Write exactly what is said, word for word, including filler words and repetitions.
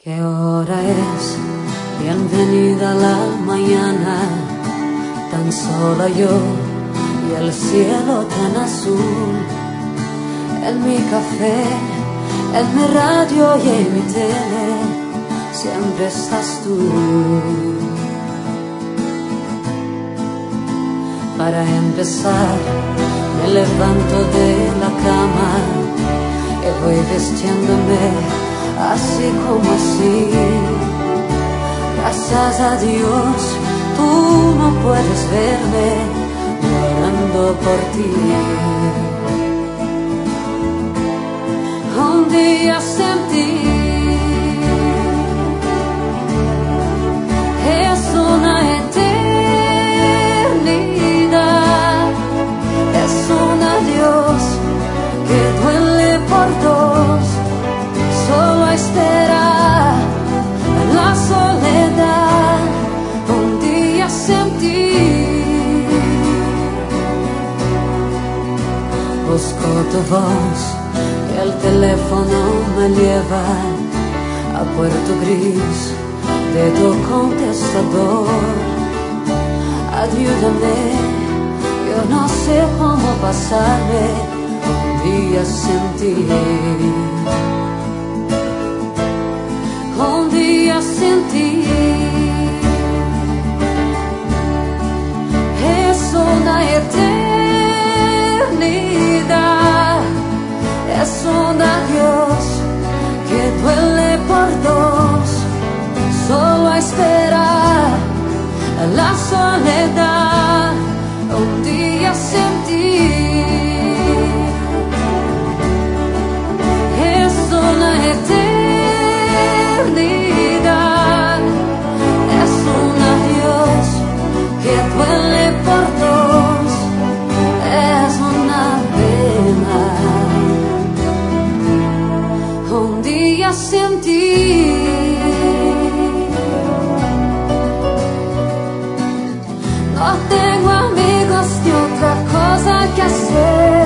¿Qué hora es? Bienvenida a la mañana, tan sola yo y el cielo tan azul. En mi café, en mi radio y en mi tele, siempre estás tú. Para empezar, me levanto de la cama y voy vistiéndome así como así. Gracias a Dios, tú no puedes verme llorando por ti. Un día sentí, es una eternidad, es un adiós que duele por dos. Solo esperar la soledad, un día sentí. Busco tu voz, que el teléfono me lleva a Puerto Gris de tu contestador. Ayúdame, yo no sé cómo pasarme un día sin ti. Un día sin ti es una eternidad, es un adiós que duele por dos. Solo esperar la soledad, un día sin ti. Es una eternidad, es un adiós que duele por dos, es una pena, un día sin ti. No tengo amigos ni otra cosa que hacer.